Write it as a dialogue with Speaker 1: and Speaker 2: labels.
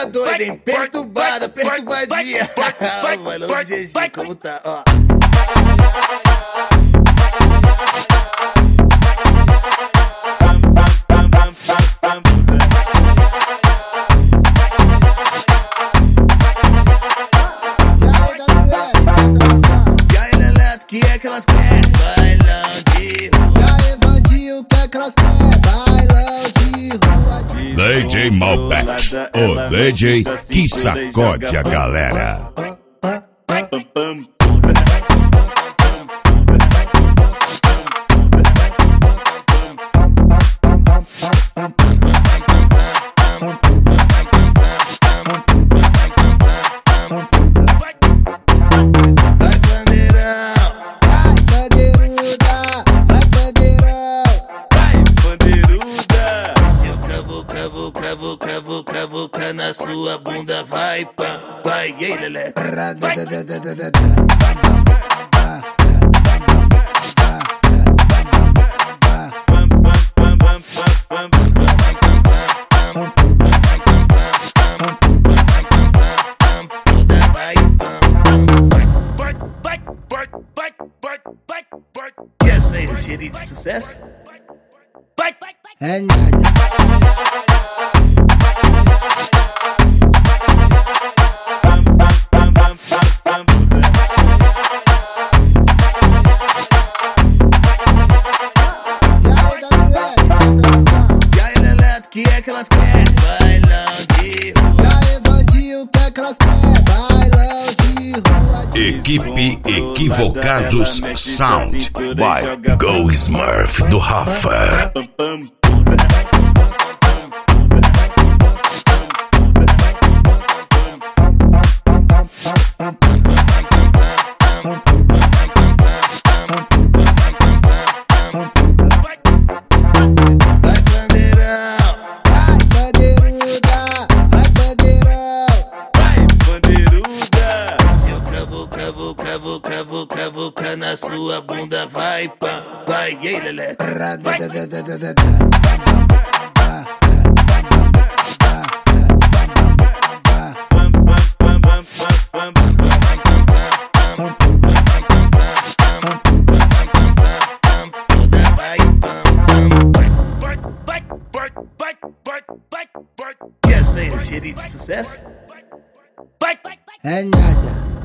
Speaker 1: doida, hein? Perturbada, perturbadinha. Vai logo, GG, como tá, ó. E aí, Leleto, que é que elas querem? Bailão de rua.
Speaker 2: E aí, Vandinho, o que é que elas querem? Bailão de rua.
Speaker 3: DJ Malbec, o DJ que sacode a galera.
Speaker 1: Cavuca na sua bunda, vai, pá, vai, e aí, Lelé. E essa aí, cheirinho de sucesso?
Speaker 2: É nada.
Speaker 1: Que é que elas querem? Bailão de rua.
Speaker 2: E aí, Vandinho, o que é que elas querem? Bailão de rua.
Speaker 3: Equipe Equivocados Sound by Go Smurf do Rafa.
Speaker 1: Cavuca na sua bunda, vai, pá, vai, e aí, Lelé. E essa aí, cheirinho de sucesso?
Speaker 2: É nada.